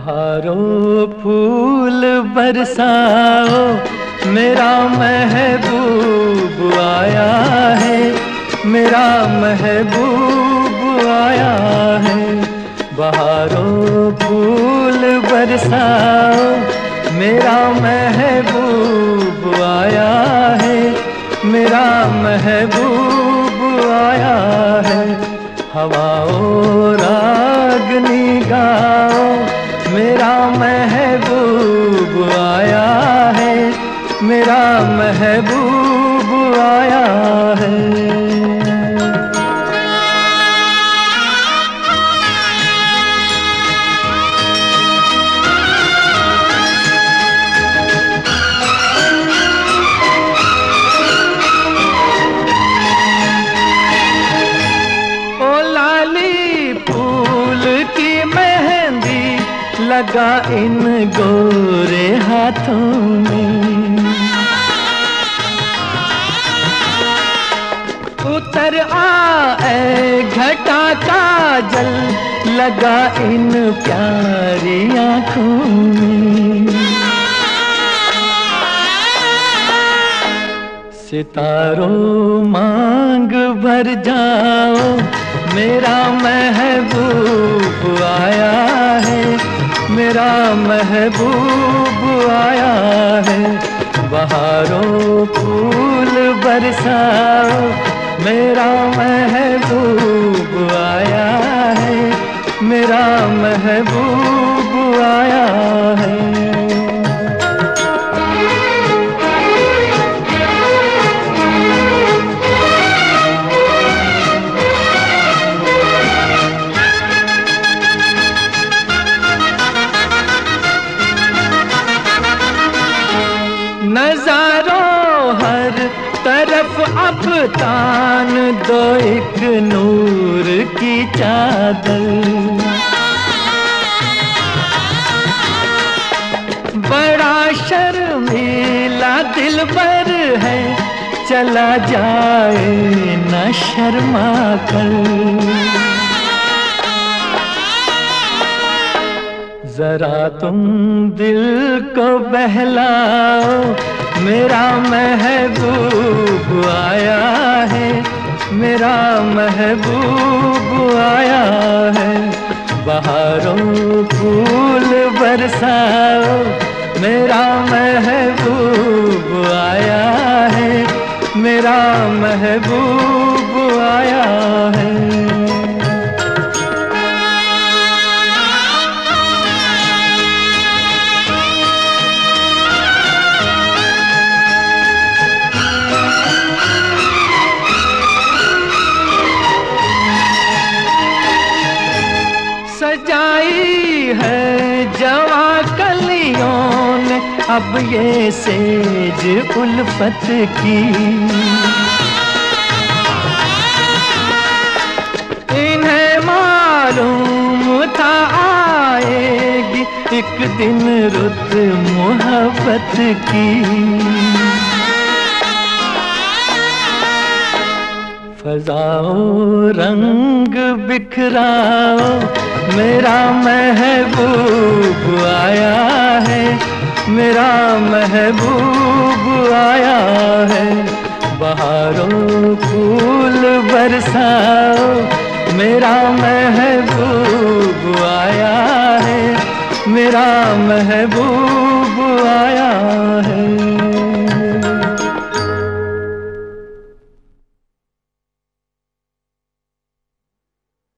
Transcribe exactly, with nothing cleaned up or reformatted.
बहारों फूल बरसाओ, मेरा महबूब आया है, मेरा महबूब आया है। बहारों फूल बरसाओ, मेरा महबूब आया है, मेरा महबूब आया है। हवाओं रागनी गाओ, मेरा महबूब आया है, मेरा महबूब आया है। लगा इन गोरे हाथों में, उतर आए घटा का जल, लगा इन प्यारी आँखों में। सितारों मांग भर जाओ, मेरा महबूब आया है, मेरा महबूब आया है। बहारों फूल बरसाओ, मेरा महबूब आया है, मेरा महबूब आया है। नजारों हर तरफ अब तान दो एक नूर की चादर, बड़ा शर्मीला दिलबर है, चला जाए न शर्मा कर। जरा तुम दिल को बहलाओ, मेरा महबूब आया है, मेरा महबूब आया है। बहारों फूल बरसाओ, मेरा महबूब आया है, मेरा महबूब आया है। सजाई है जवा कलियों ने अब ये सेज उल्फत की, इन्हें मालूम था आएगी एक दिन रुत मोहब्बत की। फजाओ रंग बिखराओ, मेरा महबूब आया है, मेरा महबूब आया है। बहारों फूल बरसाओ, मेरा महबूब आया है, मेरा महबूब आया है।